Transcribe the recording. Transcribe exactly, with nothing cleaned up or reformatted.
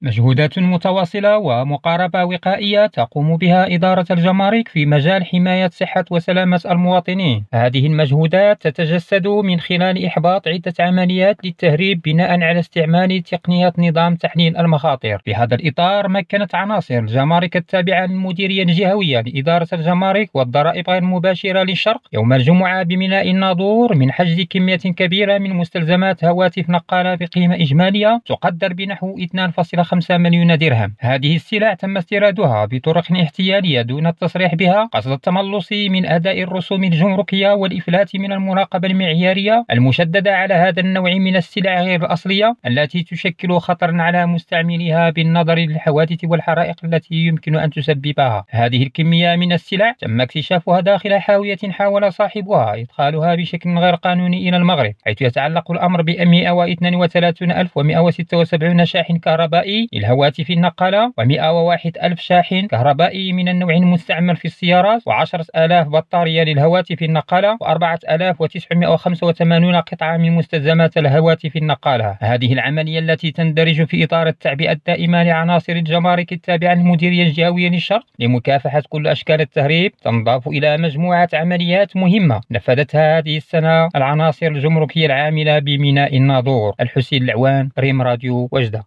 مجهودات متواصلة ومقاربة وقائية تقوم بها إدارة الجمارك في مجال حماية صحة وسلامة المواطنين. هذه المجهودات تتجسد من خلال إحباط عدة عمليات للتهريب بناء على استعمال تقنيات نظام تحليل المخاطر. في هذا الإطار مكنت عناصر الجمارك التابعة للمديرية الجهوية لإدارة الجمارك والضرائب غير المباشرة للشرق يوم الجمعة بميناء الناظور من حجز كمية كبيرة من مستلزمات هواتف نقالة بقيمة إجمالية تقدر بنحو اثنين فاصلة خمسة مليون درهم. هذه السلع تم استيرادها بطرق احتيالية دون التصريح بها قصد التملص من أداء الرسوم الجمركية والإفلات من المراقبة المعيارية المشددة على هذا النوع من السلع غير الأصلية التي تشكل خطرا على مستعمليها بالنظر للحوادث والحرائق التي يمكن أن تسببها. هذه الكمية من السلع تم اكتشافها داخل حاوية حاول صاحبها إدخالها بشكل غير قانوني إلى المغرب، حيث يتعلق الأمر ب مئة واثنين وثلاثين ألف ومئة وستة وسبعين شاحن كهربائي للهواتف النقالة ومئة وواحد ألف شاحن كهربائي من النوع المستعمل في السيارات وعشرة آلاف بطارية للهواتف النقالة وأربعة آلاف وتسعمئة وخمسة وثمانين قطعة من مستلزمات الهواتف النقالة. هذه العملية التي تندرج في إطار التعبئة الدائمة لعناصر الجمارك التابعة للمديرية الجهوية للشرق لمكافحة كل أشكال التهريب تنضاف إلى مجموعة عمليات مهمة نفذتها هذه السنة العناصر الجمركية العاملة بميناء الناظور. الحسين العوان، ريم راديو وجدة.